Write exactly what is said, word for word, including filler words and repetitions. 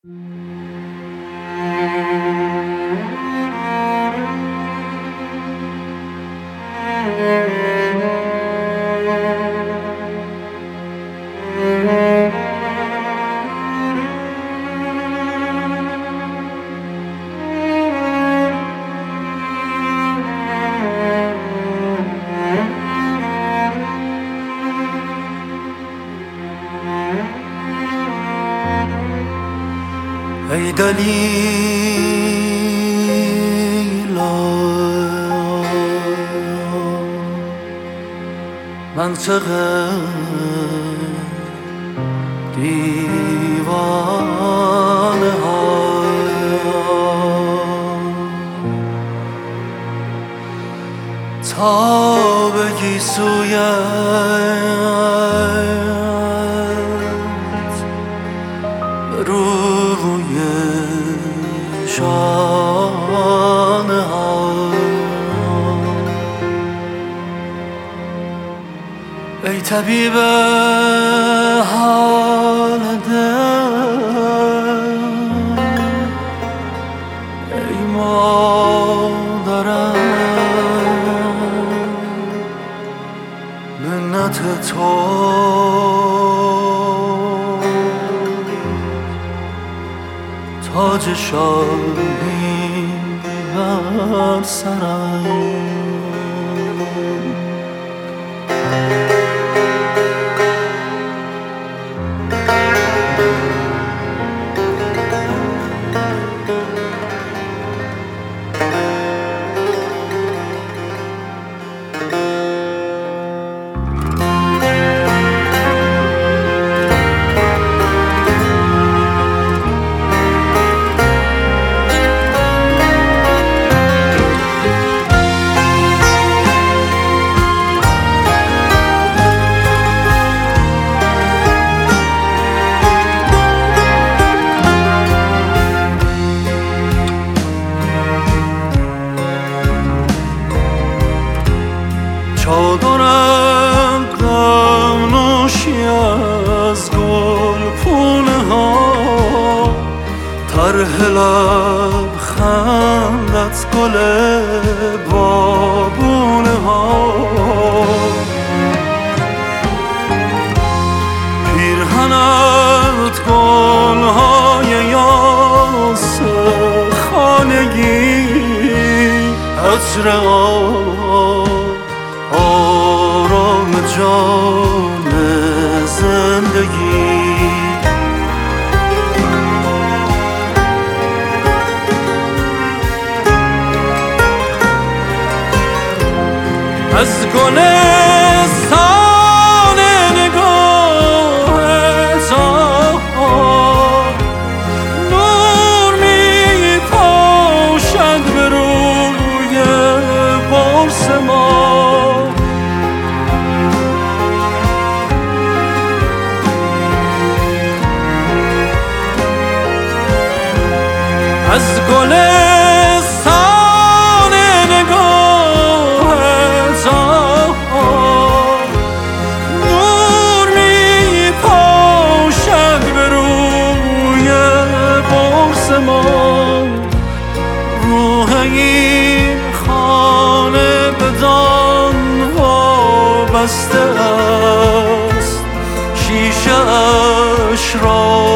ای دلیلا منطق دیوانه ها تا بگی سویت روی شانه ها ای طبیب حال دل ای مادرم منت تو تاج شاهی بر سرم چادرم قمنوشی از گل پونه ها طرح لبخندت گل بابونه ها پیرهنت گل های یاس خانگی عطر آرام جان زندگی از گلستان نگاهت نور می پاشد به روی برس ما از گلستان نگاهت نور می پاشد به روی برس ما روح این خانه بدان وابسته است شیشه اش را